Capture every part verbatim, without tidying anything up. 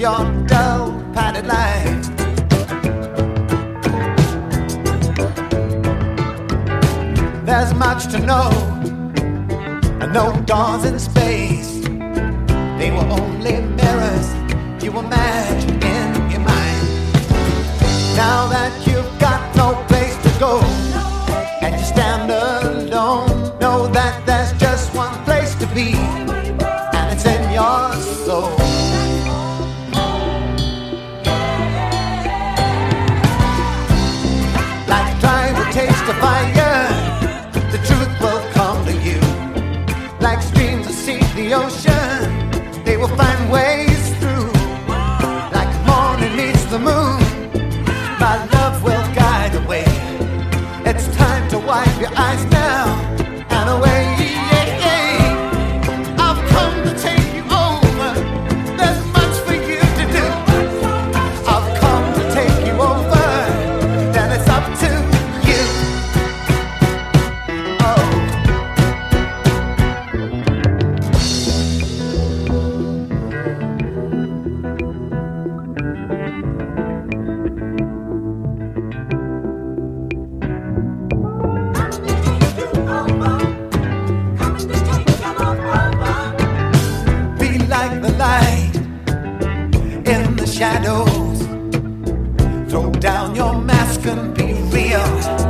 your dull, padded life. There's much to know, no doors in space. They were only mirrors you imagine in your mind. Now that you've got no place to go and you stand alone, know that there's just one place to be, and it's in your soul. Like trying to taste the fire, the truth will come to you. Like streams that seek the ocean, they will find ways through. Like morning meets the moon, my love will guide the way. It's time to wipe your eyes now and away. I've come to take you over. There's much for you to do. I've come to take you over. Then it's up to you. Oh. In the shadows, throw down your mask and be real.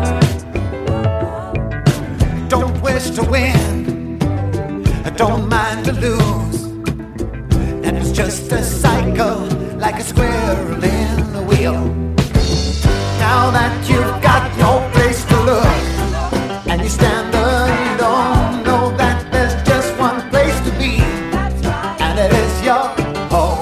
Don't wish to win, don't mind to lose. And it's just a cycle, like a squirrel in the wheel. Now that you've got no place to look and you stand alone, know that there's just one place to be, and it is your home.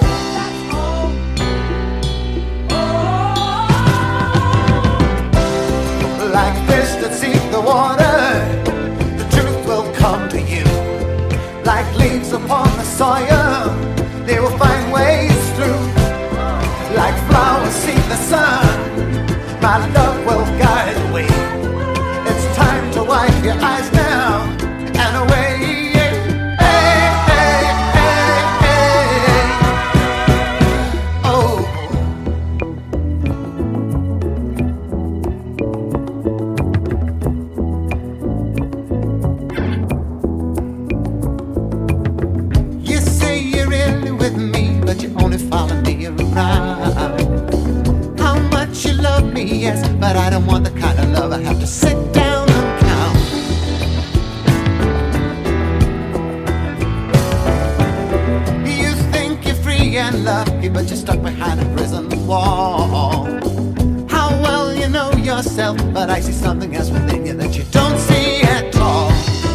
Like fish that seek the water, the truth will come to you. Like leaves upon the soil, they will find ways through. Like flowers seek the sun, my love will guide the way. It's time to wipe your eyes now and away. Yes, but I don't want the kind of love I have to sit down and count. You think you're free and lucky, but you're stuck behind a prison wall. How well you know yourself, but I see something else within you that you don't see at all.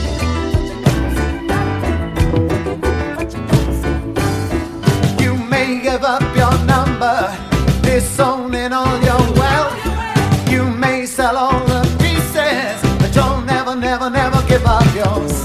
You may give up your number, disowning all your wealth. You may sell all the pieces, but don't never, never, never give up yourself.